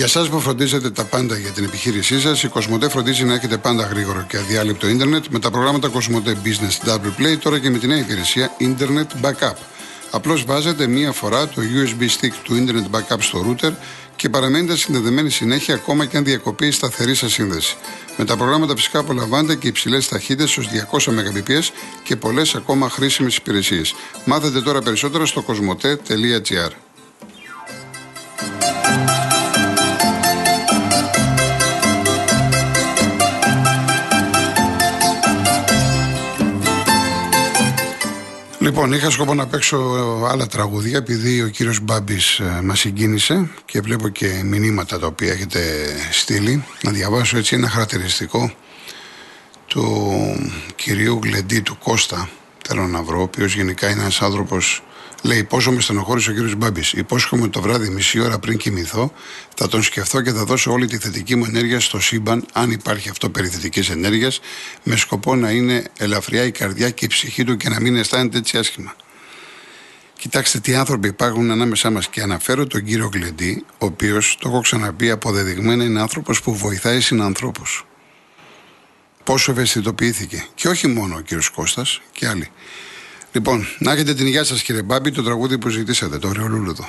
Για εσάς που φροντίζετε τα πάντα για την επιχείρησή σας, η Κοσμοτέ φροντίζει να έχετε πάντα γρήγορο και αδιάλειπτο ίντερνετ με τα προγράμματα Κοσμοτέ Business Double Play, τώρα και με τη νέα υπηρεσία Internet Backup. Απλώς βάζετε μία φορά το USB stick του Internet Backup στο router και παραμένετε συνδεδεμένοι συνέχεια ακόμα και αν διακοπεί η σταθερή σας σύνδεση. Με τα προγράμματα φυσικά απολαμβάνετε και υψηλές ταχύτητες ως 200 Mbps και πολλές ακόμα χρήσιμες υπηρεσίες. Μάθετε τώρα περισσότερα στο cosmote.gr. Λοιπόν, είχα σκοπό να παίξω άλλα τραγούδια επειδή ο κύριος Μπάμπης μας συγκίνησε και βλέπω και μηνύματα τα οποία έχετε στείλει. Να διαβάσω έτσι ένα χαρακτηριστικό του κυρίου Γλεντή, του Κώστα, θέλω να βρω, ο οποίος γενικά είναι ένας άνθρωπος. Λέει: πόσο με στενοχώρησε ο κύριος Μπάμπης. Υπόσχομαι το βράδυ, μισή ώρα πριν κοιμηθώ, θα τον σκεφτώ και θα δώσω όλη τη θετική μου ενέργεια στο σύμπαν, αν υπάρχει αυτό περί θετικής ενέργειας, με σκοπό να είναι ελαφριά η καρδιά και η ψυχή του και να μην αισθάνεται έτσι άσχημα. Κοιτάξτε τι άνθρωποι υπάρχουν ανάμεσά μας. Και αναφέρω τον κύριο Γλεντή, ο οποίος, το έχω ξαναπεί αποδεδειγμένα, είναι άνθρωπος που βοηθάει συνανθρώπους. Πόσο ευαισθητοποιήθηκε. Και όχι μόνο ο κύριος Κώστας, και άλλοι. Λοιπόν, να έχετε την υγεία σας κύριε Μπάμπη, το τραγούδι που ζητήσατε, το Ρεολούλουδο.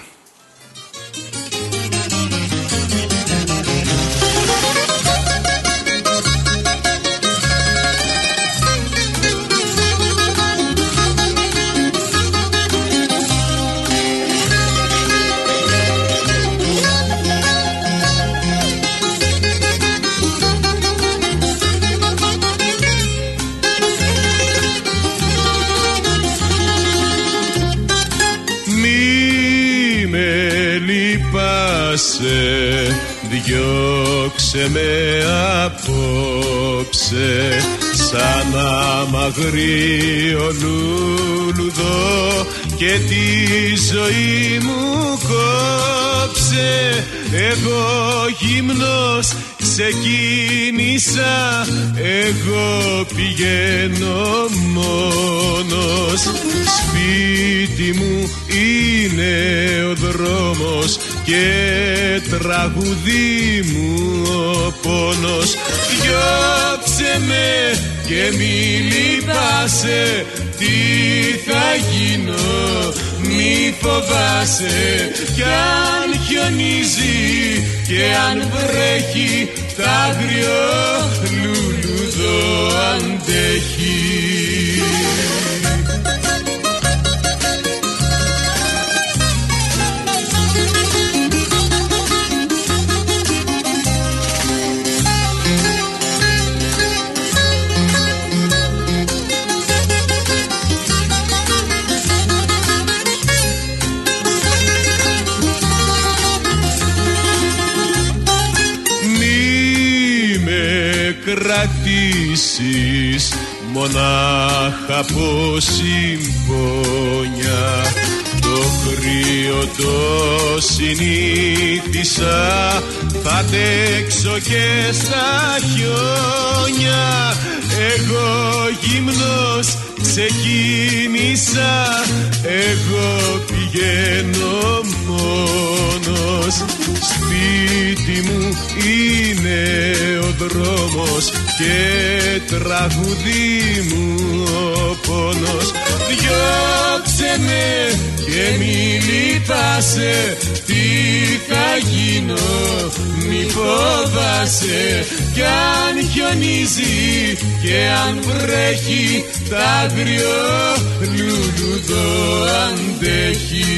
Διώξε με απόψε σαν αμαγρίο λούλουδο και τη ζωή μου κόψε. Εγώ γυμνός ξεκίνησα, εγώ πηγαίνω μόνος. Σπίτι μου είναι ο δρόμος και τραγουδί μου ο πόνος. Διώξε με και μη λυπάσαι, τι θα γίνω μη φοβάσαι. Κι αν χιονίζει και αν βρέχει, τ' άγριο λουλουδό αντέχει. Κρατήσεις μονάχα από συμπόνια, το κρύο το συνήθισα, θα αντέξω και στα χιόνια. Εγώ γυμνός ξεκίνησα, εγώ πηγαίνω μόνος. Σπίτι μου είναι ο δρόμος και τραγουδί μου ο πόνος. Διώξε με και μη λυπάσαι, τι θα γίνω μη φοβάσαι. Κι αν χιονίζει και αν βρέχει, τ' άγριο λουλουδό αντέχει.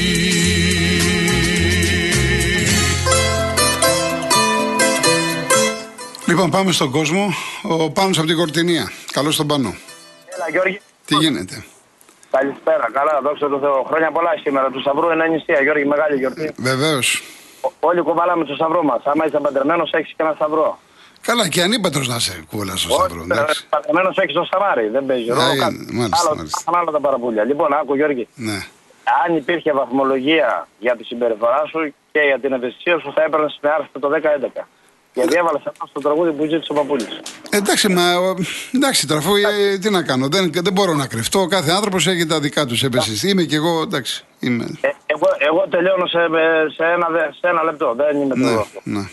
Λοιπόν, πάμε στον κόσμο. Ο Πάνος από την Κορτινία. Καλώς τον Πάνο. Έλα, Γιώργη. Τι γίνεται? Καλησπέρα. Καλά, δόξα τω Θεώ. Χρόνια πολλά σήμερα. Του Σταυρού είναι νησία, Γιώργη, μεγάλη γιορτή. Βεβαίως. Όλοι κουβαλάμε το Σταυρό μας. Άμα είσαι παντρεμένος, έχεις και ένα Σταυρό. Καλά, και ανήπατρος να σε κούβαλα στο Σταυρό. Παντρεμένος έχεις το Σταμάρι. Δεν παίζει ρόλο. Άλλα τα παραπούλια. Λοιπόν, άκου, Γιώργη. Ναι. Αν υπήρχε βαθμολογία για τη συμπεριφορά σου και για την ευαισθησία σου, θα έπαιρνες με άρθρο το 10-11. Γιατί έβαλε αυτό στο τραγούδι που ζήτησε ο Παπούλης. Εντάξει, τραφού, τι να κάνω. Δεν μπορώ να κρυφτώ. Κάθε άνθρωπος έχει τα δικά του έπαιζε. Είμαι και εγώ, εντάξει. Εγώ τελειώνω σε ένα λεπτό. Δεν είμαι ναι.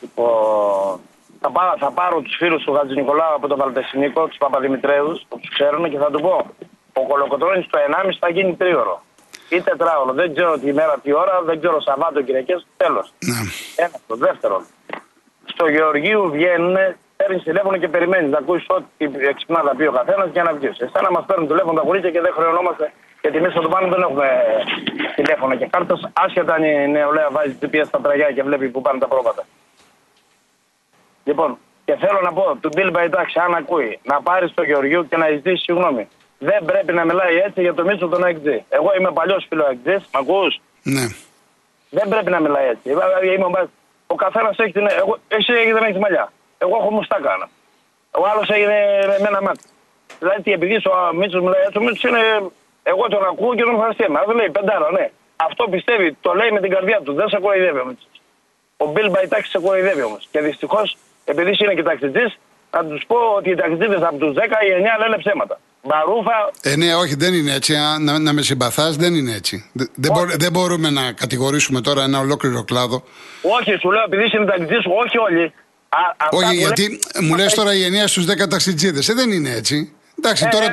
Λοιπόν, θα πάρω τους φίλους του Χατζηνικολάου από τον Βαλτεσινίκο, τους Παπαδημητρέους, που τους ξέρουν και θα του πω. Ο Κολοκοτρώνης στο 1,5 θα γίνει 3ωρο. Ή 4ωρο. Δεν ξέρω τη μέρα, τι ώρα, δεν ξέρω Σαββάτο, Κυριακές. Τέλος. Ένα αυτό. Δεύτερον, στο Γεωργίου βγαίνουν, παίρνεις τηλέφωνο και περιμένεις να ακούσεις ό,τι εξυπνά θα πει ο καθένας για να βγεις. Εσένα μας παίρνουν τηλέφωνο τα γουρίτια και δεν χρεωνόμαστε. Γιατί εμείς στο πάνω δεν έχουμε τηλέφωνο και κάρτας. Άσχετα αν η νεολαία βάζει GPS στα τραγιά και βλέπει που πάνε τα πρόβατα. Λοιπόν, και θέλω να πω, του Bill Μπαϊτάκη, αν ακούει, να πάρει στο Γεωργίου και να ζητήσει συγγνώμη. Δεν πρέπει να μιλάει έτσι για το Μίτσο τον ΑΕΚΤΖ. Εγώ είμαι παλιός φίλο ΑΕΚΤΖ, μ' ακούς? Ναι. Δεν πρέπει να μιλάει έτσι. Ο καθένας έχει την. Εσύ δεν έχει μαλλιά. Εγώ έχω μουστάκα. Ο άλλος έγινε με ένα μάτι. Δηλαδή, επειδή ο Μίτσος μιλάει έτσι, ο Μίτσος είναι. Εγώ τον ακούω και τον ευχαριστούμε. Αν δεν λέει πεντάρα, ναι. Αυτό πιστεύει, το λέει με την καρδιά του. Δεν σε κοροϊδεύει ο Μίτσος. Ο Μπιλ Μπαϊτάκη σε κοροϊδεύει όμως. Και δυστυχώς, επειδή είναι και ταξιτζής, να τους πω ότι οι ταξιτζίδες από τους 10 οι 9 λένε ψέματα. Μπαρούφα. Ναι, όχι, δεν είναι έτσι. Να με συμπαθάς, δεν είναι έτσι. Δεν μπορούμε να κατηγορήσουμε τώρα ένα ολόκληρο κλάδο. Όχι, σου λέω επειδή είναι ταξιτζής, όχι όλοι. Όχι, γιατί μου λες τώρα οι 9 στους 10 ταξιτζίδες. Δεν είναι έτσι. Εντάξει, τώρα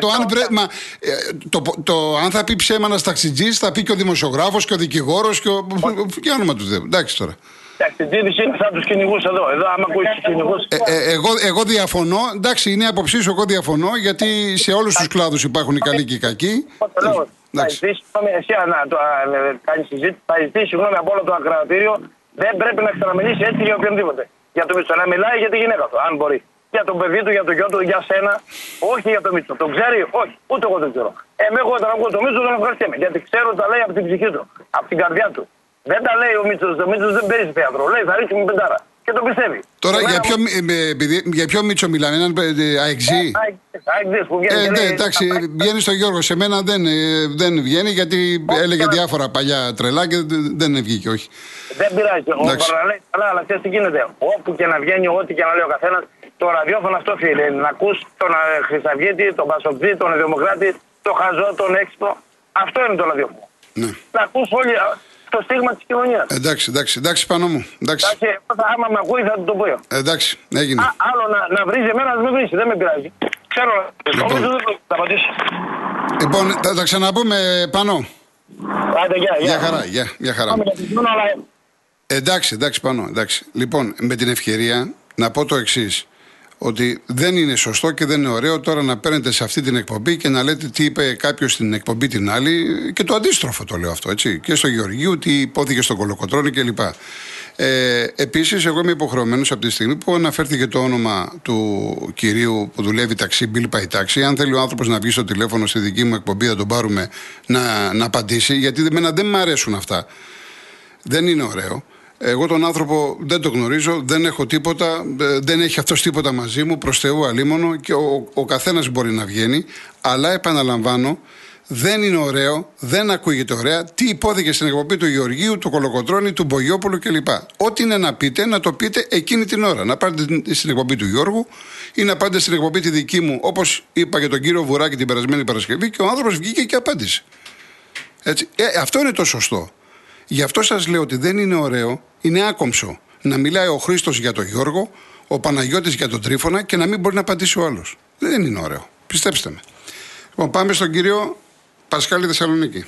αν θα πει ψέμα ένας ταξιτζής, θα πει και ο δημοσιογράφος και ο δικηγόρος και όνομα του Θεού. Εντάξει τώρα. Ταξιτζίδης είναι σαν τους κυνηγούς εδώ. Εδώ, άμα ακούσεις τους κυνηγούς. Εγώ διαφωνώ. Εντάξει, είναι η άποψή σου. Εγώ διαφωνώ γιατί σε όλους τους κλάδους υπάρχουν οι καλοί και οι κακοί. Θα ζητήσει συγγνώμη, εσύ να κάνεις συζήτηση, θα ζητήσει συγγνώμη από όλο το ακροατήριο. Δεν πρέπει να ξαναμιλήσει έτσι για οποιονδήποτε. Για το Μίτσο. Να μιλάει για τη γυναίκα του, αν μπορεί. Για τον παιδί του, για το γιο του, για σένα. Όχι για το Μίτσο. Τον ξέρει, όχι. Ούτε εγώ δεν ξέρω. Εγώ όταν ακούω το Μίτσο τον ευχαριστούμε. Γιατί ξέρω τα λέει από την ψυχή του, από την καρδιά του. Δεν τα λέει ο Μίτσος. Ο Μίτσος δεν παίζει θέατρο. Λέει θα ρίξει μου πεντάρα. Και το πιστεύει. Τώρα για ποιο Μίτσο μιλάμε, έναν αεξή. Αεξή που βγαίνει. Ναι, εντάξει, βγαίνει στο Γιώργο. Σε μένα δεν βγαίνει γιατί έλεγε διάφορα παλιά τρελά και δεν βγήκε, όχι. Δεν πειράζει. Ο Παραλέη καλά, αλλά ξέρεις τι γίνεται. Όπου και να βγαίνει, ό,τι και να λέει ο καθένας, το ραδιόφωνο αυτό φίλε. Να ακούς τον Χρυσαυγίτη, τον Πασοκτζή, τον Δημοκράτη, τον Χαζό, τον Έξυπνο. Αυτό είναι το ραδιόφωνο. Ναι. Να ακούς όλοι το στίγμα της κοινωνίας. Εντάξει, πάνω μου. Εντάξει, άμα με ακούει θα του το πω. Εντάξει, έγινε. Άλλο να βρίζει εμένα, να με βρίζει, δεν με πειράζει. Ξέρω, θα απαντήσω. Λοιπόν, θα τα ξαναπούμε πάνω. Άντε, Γεια χαρά. Εντάξει, πάνω. Εντάξει. Λοιπόν, με την ευκαιρία να πω το εξής. Ότι δεν είναι σωστό και δεν είναι ωραίο τώρα να παίρνετε σε αυτή την εκπομπή και να λέτε τι είπε κάποιος στην εκπομπή την άλλη. Και το αντίστροφο το λέω αυτό, έτσι. Και στο Γεωργίου, τι υπόθηκε στον Κολοκοτρώνη κλπ. Επίσης, εγώ είμαι υποχρεωμένος από τη στιγμή που αναφέρθηκε το όνομα του κυρίου που δουλεύει ταξί, Bill Παϊτάξη. Αν θέλει ο άνθρωπος να βγει στο τηλέφωνο στη δική μου εκπομπή, θα τον πάρουμε να απαντήσει. Γιατί δεν μου αρέσουν αυτά. Δεν είναι ωραίο. Εγώ τον άνθρωπο δεν τον γνωρίζω, δεν έχω τίποτα, δεν έχει αυτός τίποτα μαζί μου, προς Θεού αλίμονο και ο καθένας μπορεί να βγαίνει. Αλλά επαναλαμβάνω, δεν είναι ωραίο, δεν ακούγεται ωραία τι υπόθηκε στην εκπομπή του Γεωργίου, του Κολοκοτρώνη, του Μπογιόπουλου κλπ. Ό,τι είναι να πείτε, να το πείτε εκείνη την ώρα. Να πάτε στην εκπομπή του Γιώργου ή να πάτε στην εκπομπή τη δική μου, όπως είπα για τον κύριο Βουράκη την περασμένη Παρασκευή και ο άνθρωπος βγήκε και απάντησε. Έτσι. Αυτό είναι το σωστό. Γι' αυτό σας λέω ότι δεν είναι ωραίο, είναι άκομψο να μιλάει ο Χρήστος για τον Γιώργο, ο Παναγιώτης για τον Τρίφωνα και να μην μπορεί να απαντήσει ο άλλος. Δεν είναι ωραίο. Πιστέψτε με. Λοιπόν, πάμε στον κύριο Πασχάλη Θεσσαλονίκη.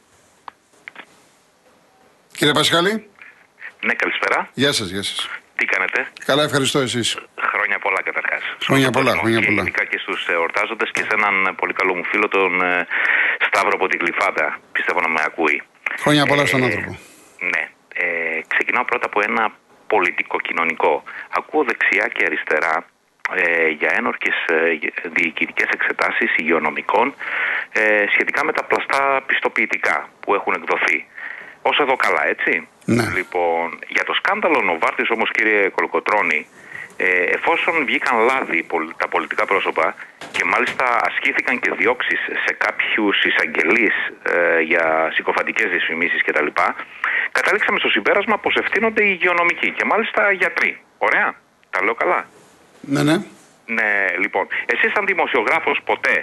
Κύριε Πασχάλη. Ναι, καλησπέρα. Γεια σας. Τι κάνετε? Καλά, ευχαριστώ εσείς. Χρόνια πολλά καταρχάς. Χρόνια πολλά. Ειδικά και στους εορτάζοντες και σε έναν πολύ καλό μου φίλο, τον Σταύρο από την Γλυφάδα. Πιστεύω να με ακούει. Χρόνια πολλά στον άνθρωπο. Ναι. Ξεκινάω πρώτα από ένα πολιτικο-κοινωνικό. Ακούω δεξιά και αριστερά για ένορκες διοικητικές εξετάσεις υγειονομικών σχετικά με τα πλαστά πιστοποιητικά που έχουν εκδοθεί. Όσο εδώ καλά, έτσι. Ναι. Λοιπόν, για το σκάνδαλο Νοβάρτης όμως, κύριε Κολοκοτρώνη, εφόσον βγήκαν λάδι τα πολιτικά πρόσωπα και μάλιστα ασκήθηκαν και διώξεις σε κάποιους εισαγγελείς για συκοφαντικές δυσφημίσεις κτλ., καταλήξαμε στο συμπέρασμα πως ευθύνονται οι υγειονομικοί και μάλιστα γιατροί. Ωραία, τα λέω καλά? Ναι. Ναι, λοιπόν, εσείς σαν δημοσιογράφος ποτέ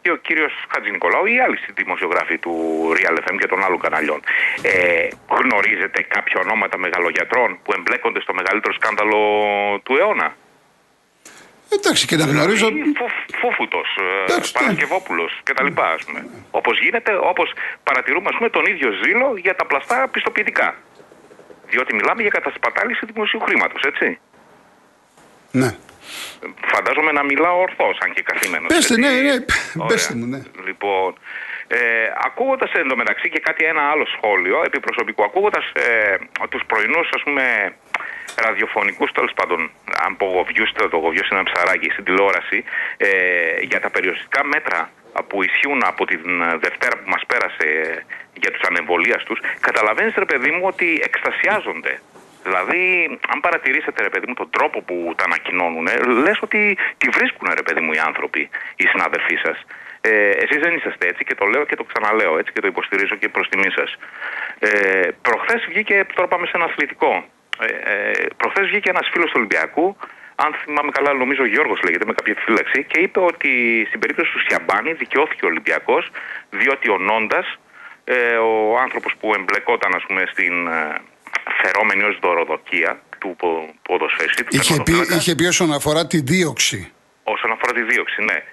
και ο κύριος Χατζηνικολάου ή άλλοι δημοσιογράφοι του Real FM και των άλλων καναλιών. Γνωρίζετε κάποια ονόματα μεγαλογιατρών που εμπλέκονται στο μεγαλύτερο σκάνδαλο του αιώνα? Εντάξει, και να γνωρίζω. Φούφουτος, Παρασκευόπουλος κτλ. Όπως παρατηρούμε, ας πούμε, τον ίδιο ζήλο για τα πλαστά πιστοποιητικά. Διότι μιλάμε για κατασπατάληση δημοσίου χρήματος, έτσι. Ναι. Φαντάζομαι να μιλάω ορθώς, αν και καθήμενος. Πέστε, ναι. Πέστε μου, ναι. Λοιπόν, ακούγοντας εντωμεταξύ και ένα άλλο σχόλιο επί προσωπικού, ακούγοντας τους πρωινούς, ας πούμε, ραδιοφωνικούς, τέλος πάντων, αν το γοβιούς είναι ένα ψαράκι στην τηλεόραση, για τα περιοριστικά μέτρα που ισχύουν από την Δευτέρα που μας πέρασε για τους ανεμβολίαστους, καταλαβαίνεις, ρε παιδί μου, ότι εκστασιάζονται. Δηλαδή, αν παρατηρήσετε, ρε παιδί μου, τον τρόπο που τα ανακοινώνουν, λες ότι τη βρίσκουν, ρε παιδί μου, οι άνθρωποι, οι συνάδελφοί σας. Εσείς δεν είσαστε έτσι, και το λέω και το ξαναλέω έτσι, και το υποστηρίζω και προς τιμή σας. Προχθές βγήκε, τώρα πάμε σε ένα αθλητικό. Προχθές βγήκε ένας φίλος του Ολυμπιακού, αν θυμάμαι καλά, νομίζω Γιώργος λέγεται, με κάποια επιφύλαξη, και είπε ότι στην περίπτωση του Σιαμπάνη δικαιώθηκε ο Ολυμπιακός, διότι ο Νόντας, ο άνθρωπος που εμπλεκόταν, ας πούμε, στην φερόμενη ως δωροδοκία του ποδοσφαιριστή του, είχε πει όσον αφορά τη δίωξη. Όσον αφορά τη δίωξη, ναι.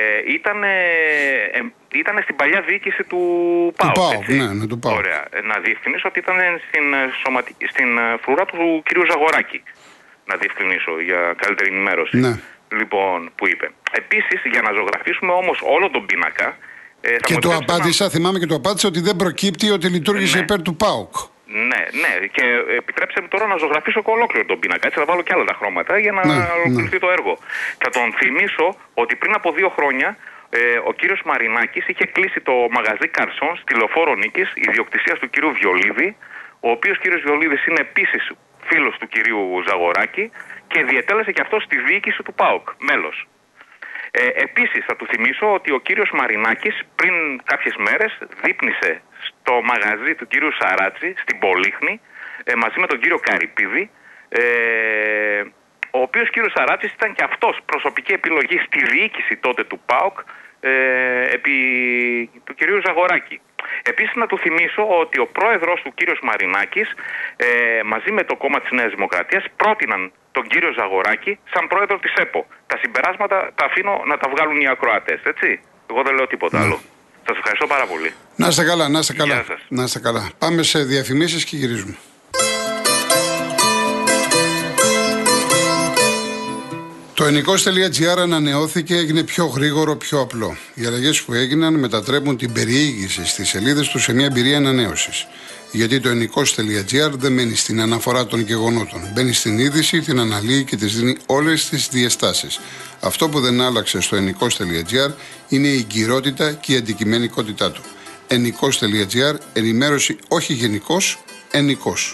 Ήταν στην παλιά διοίκηση του ΠΑΟΚ. Ναι, του ΠΑΟΚ. Ωραία. Να διευκρινίσω ότι ήταν στην φρουρά του κυρίου Ζαγοράκη. Να διευκρινίσω για καλύτερη ενημέρωση. Ναι. Λοιπόν, που είπε. Επίσης, για να ζωγραφίσουμε όμως όλο τον πίνακα. Και του απάντησα, θυμάμαι και του απάντησα ότι δεν προκύπτει ότι λειτουργήσε υπέρ του ΠΑΟΚ. Ναι, και επιτρέψτε μου τώρα να ζωγραφίσω ολόκληρο τον πίνακα. Έτσι θα βάλω και άλλα τα χρώματα για να ολοκληρωθεί το έργο. Θα τον θυμίσω ότι πριν από 2 χρόνια ο κύριος Μαρινάκης είχε κλείσει το μαγαζί Καρσόν στη Λεωφόρο Νίκης, ιδιοκτησίας του κυρίου Βιολίδη, ο οποίος κύριος Βιολίδης είναι επίσης φίλος του κυρίου Ζαγοράκη και διετέλεσε και αυτό στη διοίκηση του ΠΑΟΚ, μέλος. Επίσης θα του θυμίσω ότι ο κύριος Μαρινάκης πριν κάποιες μέρες δείπνησε στο μαγαζί του κυρίου Σαράτση στην Πολύχνη μαζί με τον κύριο Καρυπίδη, ο οποίος κύριος Σαράτσης ήταν και αυτός προσωπική επιλογή στη διοίκηση τότε του ΠΑΟΚ επί του κυρίου Ζαγοράκη. Επίσης να του θυμίσω ότι ο πρόεδρος του κύριος Μαρινάκης μαζί με το κόμμα της Νέας Δημοκρατίας πρότειναν τον κύριο Ζαγοράκη σαν πρόεδρο της ΕΠΟ. Τα συμπεράσματα τα αφήνω να τα βγάλουν οι ακροατές, έτσι. Εγώ δεν λέω τίποτα άλλο. Σας ευχαριστώ πάρα πολύ. Να είστε καλά, να είστε καλά. Γεια σας. Να είστε καλά. Πάμε σε διαφημίσεις και γυρίζουμε. Το ενικός.gr ανανεώθηκε, έγινε πιο γρήγορο, πιο απλό. Οι αλλαγές που έγιναν μετατρέπουν την περιήγηση στις σελίδες του σε μια εμπειρία ανανέωσης. Γιατί το ενικός.gr δεν μένει στην αναφορά των γεγονότων. Μπαίνει στην είδηση, την αναλύει και της δίνει όλες τις διαστάσεις. Αυτό που δεν άλλαξε στο ενικός.gr είναι η εγκυρότητα και η αντικειμενικότητά του. ενικός.gr, ενημέρωση όχι γενικός, ενικός.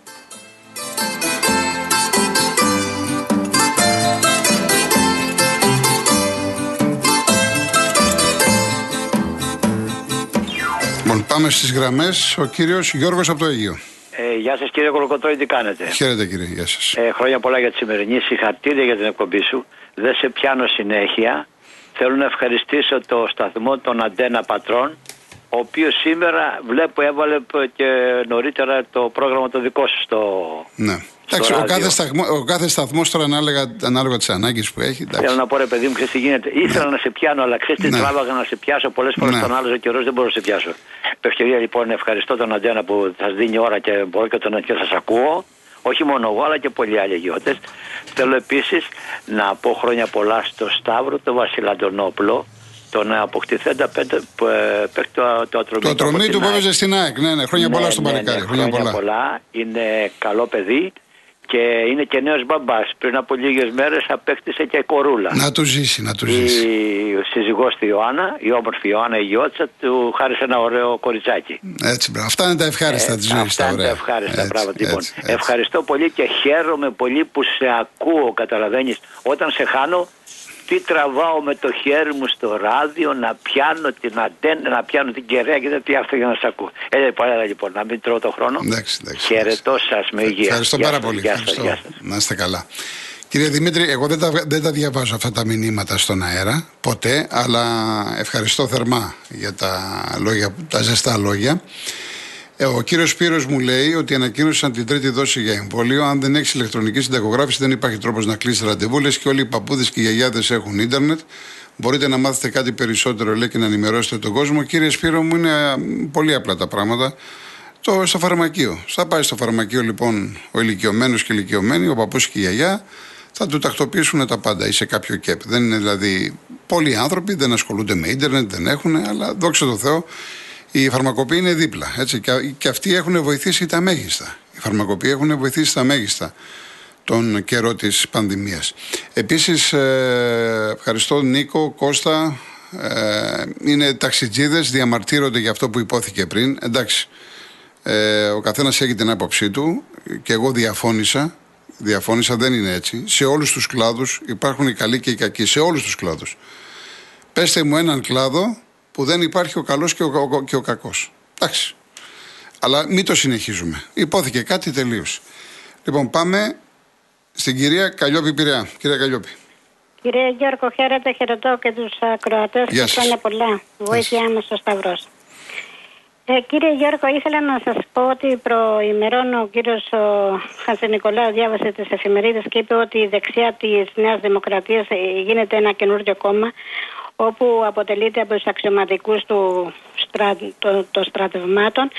Πάμε στις γραμμές. Ο κύριος Γιώργος από το Αιγείο. Γεια σας κύριε Κολοκοτρώνη, τι κάνετε? Χαίρετε κύριε, γεια σας. Χρόνια πολλά για τη σημερινή. Συγχαρητήρια για την εκπομπή σου. Δεν σε πιάνω συνέχεια. Θέλω να ευχαριστήσω το σταθμό των Αντένα Πατρών, ο οποίος σήμερα βλέπω έβαλε και νωρίτερα το πρόγραμμα το δικό σου στο... Ναι. Εντάξει, ο κάθε σταθμός τώρα ανάλογα τις ανάγκες που έχει. Εντάξει. Θέλω να πω ρε παιδί μου, ξέρεις τι γίνεται. Ήθελα να σε πιάνω, αλλά ξέρεις τι τράβαγα να σε πιάσω. Πολλές φορές τον άλλαζε ο καιρός, δεν μπορώ να σε πιάσω. Με ευκαιρία λοιπόν ευχαριστώ τον Αντένα που σας δίνει ώρα και μπορώ και σας ακούω. Όχι μόνο εγώ, αλλά και πολλοί άλλοι αγιώτες. Θέλω επίσης να πω χρόνια πολλά στο Σταύρο, τον Βασιλαντονόπουλο, τον αποκτηθέντα παίκτη το ατρωμί του που έβαιζε στην ΑΕΚ. Ναι, χρόνια πολλά στον Παλικάρι. Χρόνια πολλά. Είναι καλό παιδί και είναι και νέος μπαμπάς. Πριν από λίγες μέρες απέκτησε και κορούλα. Να του ζήσει, να του ζήσει. Η σύζυγός του Ιωάννα, η όμορφη Ιωάννα, η γιώτσα, του χάρισε ένα ωραίο κοριτσάκι. Έτσι, μπράβο. Αυτά είναι τα ευχάριστα της ζωής. Αυτά είναι τα ευχάριστα πράγματα. Λοιπόν, ευχαριστώ πολύ και χαίρομαι πολύ που σε ακούω, καταλαβαίνεις. Όταν σε χάνω, τι τραβάω με το χέρι μου στο ράδιο να πιάνω την αντένα, να πιάνω την κεραία και δεν πιάστε για να σας ακούω. Λοιπόν, να μην τρώω το χρόνο. Εντάξει. Χαιρετώ σας με υγεία. Ευχαριστώ πάρα πολύ. Να είστε καλά. Κύριε Δημήτρη, εγώ δεν τα διαβάζω αυτά τα μηνύματα στον αέρα ποτέ, αλλά ευχαριστώ θερμά για τα ζεστά λόγια. Ο κύριος Σπύρος μου λέει ότι ανακοίνωσαν την τρίτη δόση για εμβόλιο. Αν δεν έχεις ηλεκτρονική συνταγογράφηση, δεν υπάρχει τρόπος να κλείσει ραντεβού. Λες και όλοι οι παππούδες και οι γιαγιάδες έχουν ίντερνετ. Μπορείτε να μάθετε κάτι περισσότερο, λέει, και να ενημερώσετε τον κόσμο. Κύριε Σπύρο μου, είναι πολύ απλά τα πράγματα. Στο φαρμακείο. Θα πάει στο φαρμακείο λοιπόν ο ηλικιωμένος και η ηλικιωμένη, ο παππούς και η γιαγιά, θα του τακτοποιήσουν τα πάντα ή σε κάποιο ΚΕΠ. Δεν είναι δηλαδή πολλοί άνθρωποι, δεν ασχολούνται με ίντερνετ, δεν έχουν, αλλά δόξα τω Θεώ οι φαρμακοποιοί είναι δίπλα. Έτσι, και αυτοί έχουν βοηθήσει τα μέγιστα. Οι φαρμακοποιοί έχουν βοηθήσει τα μέγιστα τον καιρό της πανδημίας. Επίσης, ευχαριστώ Νίκο, Κώστα. Είναι ταξιτζίδες, διαμαρτύρονται για αυτό που υπόθηκε πριν. Εντάξει, ο καθένας έχει την άποψή του και εγώ διαφώνησα, δεν είναι έτσι. Σε όλους τους κλάδους υπάρχουν οι καλοί και οι κακοί, σε όλους τους κλάδους. Πέστε μου έναν κλάδο που δεν υπάρχει ο καλός και ο κακός. Εντάξει, αλλά μην το συνεχίζουμε. Υπόθηκε κάτι, τελείωσε. Λοιπόν, πάμε στην κυρία Καλλιόπη Πειραιά. Κυρία Καλλιόπη. Κύριε Γιώργο, χαιρετώ και τους ακροατές. Γεια σας. Χρόνια πολλά. Βοήθειά μας στο Σταυρός. Κύριε Γιώργο, ήθελα να σας πω ότι προημερών ο κύριος Χατζηνικολάου διάβασε τις εφημερίδες και είπε ότι η δεξιά της Νέας Δημοκρατίας γίνεται ένα καινούργιο κόμμα, όπου αποτελείται από τους αξιωματικούς των στρατευμάτων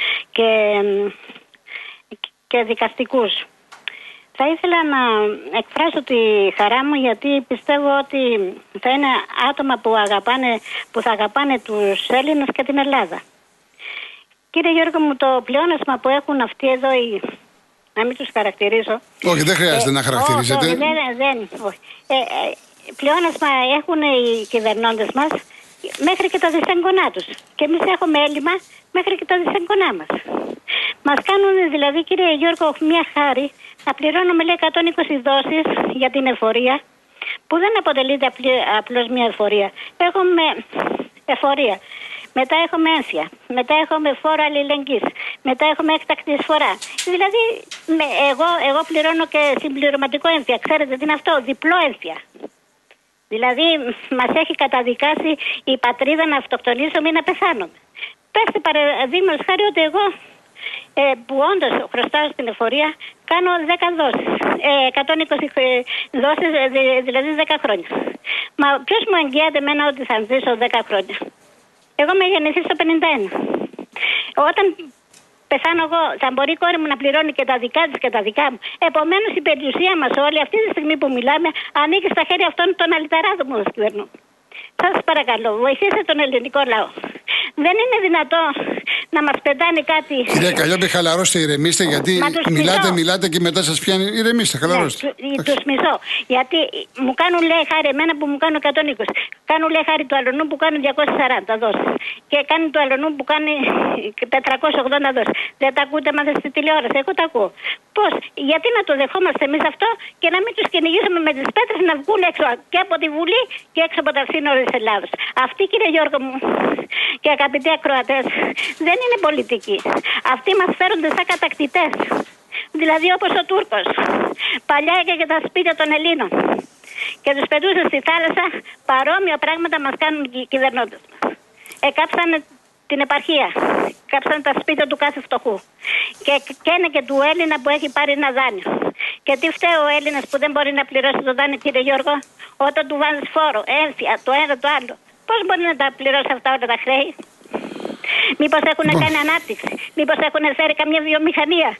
και δικαστικούς. Θα ήθελα να εκφράσω τη χαρά μου, γιατί πιστεύω ότι θα είναι άτομα που θα αγαπάνε τους Έλληνες και την Ελλάδα. Κύριε Γιώργο μου, το πλεόνασμα που έχουν αυτοί εδώ, να μην τους χαρακτηρίσω. Όχι, δεν χρειάζεται να χαρακτηρίζετε. Όχι. Πλεόνασμα έχουν οι κυβερνώντες μας μέχρι και τα δυσέγγονά τους. Και εμείς έχουμε έλλειμμα μέχρι και τα δυσέγγονά μας. Μας κάνουν δηλαδή, κύριε Γιώργο, μια χάρη να πληρώνουμε, λέει, 120 δόσεις για την εφορία, που δεν αποτελείται απλώς μια εφορία. Έχουμε εφορία. Μετά έχουμε έμφυα, μετά έχουμε φόρο αλληλεγγύης, μετά έχουμε έκτακτη εισφορά. Δηλαδή, εγώ πληρώνω και συμπληρωματικό έμφυα. Ξέρετε τι είναι αυτό? Διπλό έμφυα. Δηλαδή, μας έχει καταδικάσει η πατρίδα να αυτοκτονήσουμε ή να πεθάνουμε. Πέστε παραδείγματος χάρη ότι εγώ, που όντως χρωστάω στην εφορία, κάνω 10 δόσεις, 120 δόσεις, δηλαδή 10 χρόνια. Μα ποιος μου εγγυάται εμένα ότι θα ζήσω 10 χρόνια? Εγώ είμαι γεννηθή στο 51. Όταν πεθάνω εγώ, θα μπορεί η κόρη μου να πληρώνει και τα δικά της και τα δικά μου. Επομένως, η περιουσία μας όλη αυτή τη στιγμή που μιλάμε ανήκει στα χέρια αυτών των αλυταράδων που μας κυβερνούν. Σας παρακαλώ, βοηθήστε τον ελληνικό λαό. Δεν είναι δυνατό να μας πετάνε κάτι. Κυρία Καλλιόπη, χαλαρώστε, ηρεμήστε, γιατί μιλάτε και μετά σας πιάνει. Ηρεμήστε, χαλαρώστε. Ναι, τους μισώ. Γιατί μου κάνουν, λέει, χάρη εμένα που μου κάνουν 120. Κάνουν, λέει, χάρη του αλλονού που κάνουν 240 δόσεις. Και κάνει του αλλονού που κάνει 480 δόσεις. Δεν τα ακούτε, μα στη τηλεόραση? Εγώ τα ακούω. Πώς? Γιατί να το δεχόμαστε εμείς αυτό και να μην τους κυνηγήσουμε με τις πέτρες να βγουν έξω και από τη Βουλή και έξω από τα σύνορα της Ελλάδος? Αυτοί, κύριε Γιώργο μου και αγαπητοί ακροατές, δεν είναι πολιτικοί. Αυτοί μας φέρονται σαν κατακτητές. Δηλαδή όπως ο Τούρκος. Παλιά και τα σπίτια των Ελλήνων. Και τους πετούσε στη θάλασσα. Παρόμοια πράγματα μας κάνουν οι κυβερνώντες μας. Κάψανε την επαρχία. Κάψανε τα σπίτια του κάθε φτωχού. Και είναι και του Έλληνα που έχει πάρει ένα δάνειο. Και τι φταίει ο Έλληνας που δεν μπορεί να πληρώσει το δάνειο, κύριε Γιώργο? Όταν του βάζεις φόρο, έμφυα, το ένα το άλλο. Πώς μπορεί να τα πληρώσει αυτά όλα τα χρέη? Μήπως έχουν κάνει ανάπτυξη? Μήπως έχουν φέρει καμιά βιομηχανία?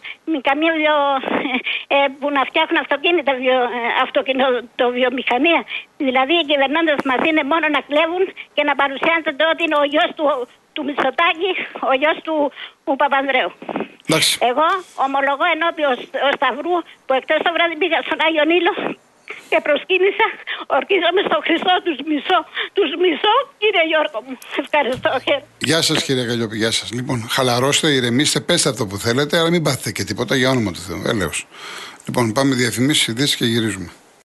Που να φτιάχνουν αυτοκίνητα, αυτοκινητοβιομηχανία? Δηλαδή οι κυβερνώντες μας είναι μόνο να κλέβουν και να παρουσιάζονται ότι είναι ο γιος του Μητσοτάκη, ο γιος του Παπανδρέου. Εγώ ομολογώ ενώπιον ο Σταυρού, που εχθές το βράδυ πήγα στον Άγιο Νείλο και προσκύνησα, ορκίζομαι στο Χριστό, τους μισώ, κύριε Γιώργο μου. Ευχαριστώ. Γεια σας, κύριε Καλλιόπη, γεια σας. Λοιπόν, χαλαρώστε, ηρεμήστε, πέστε αυτό που θέλετε, αλλά μην πάθετε και τίποτα, για όνομα του Θεού. Έλεος. Λοιπόν, πάμε διαφημίσεις, ειδήσεις και γυρίζουμε.